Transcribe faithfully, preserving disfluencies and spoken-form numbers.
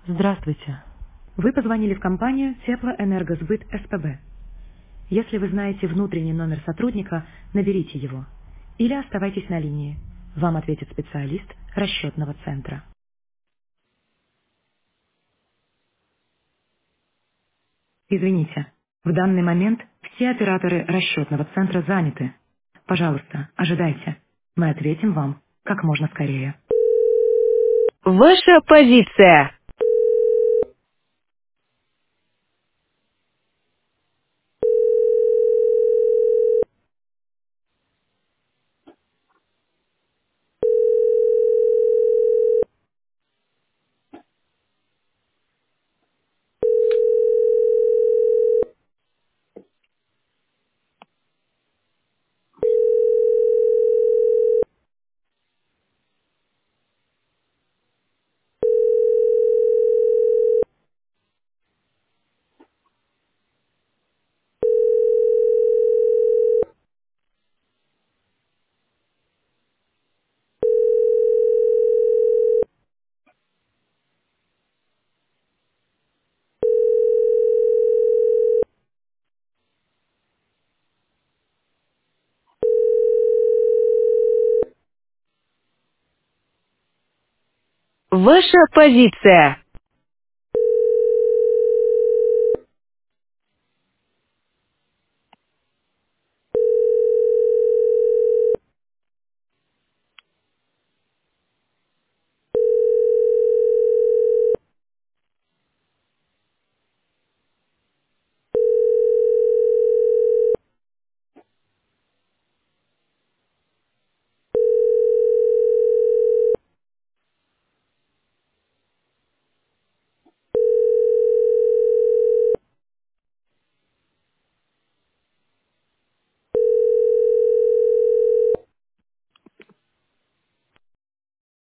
Здравствуйте. Вы позвонили в компанию Теплоэнергосбыт СПБ. Если вы знаете внутренний номер сотрудника, наберите его. Или оставайтесь на линии. Вам ответит специалист расчетного центра. Извините, в данный момент все операторы расчетного центра заняты. Пожалуйста, ожидайте. Мы ответим вам как можно скорее. Ваша позиция. Ваша позиция.